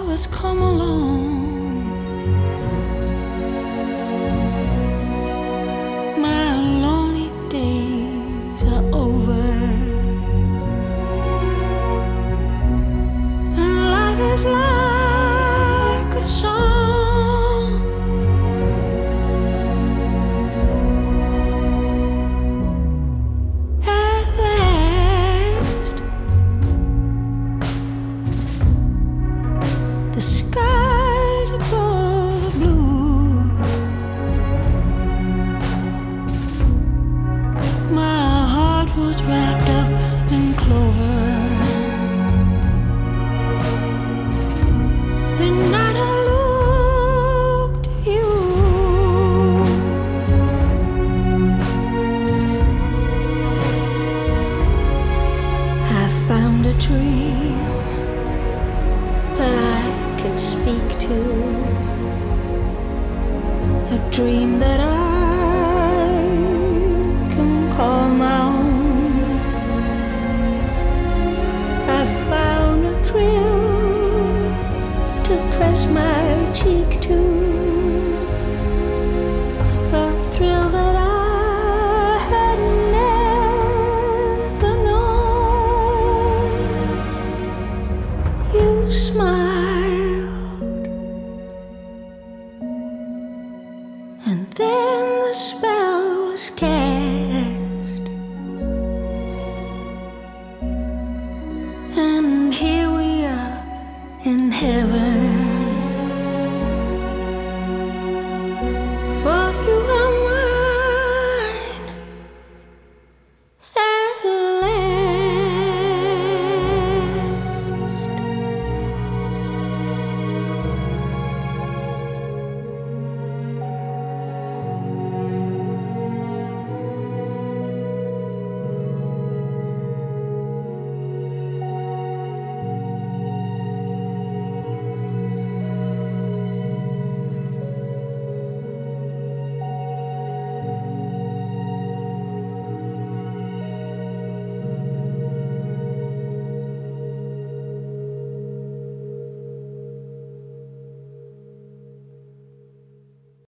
has come along. My lonely days are over, and life is like a song. At last, the skies above are blue. My heart was wrapped up in clover. The night I looked at you, I found a dream that I could speak to, a dream that I can call my own. I found a thrill to press my cheek to, a thrill that I had never known. You smiled, and then the spell was cast, and here we are in heaven.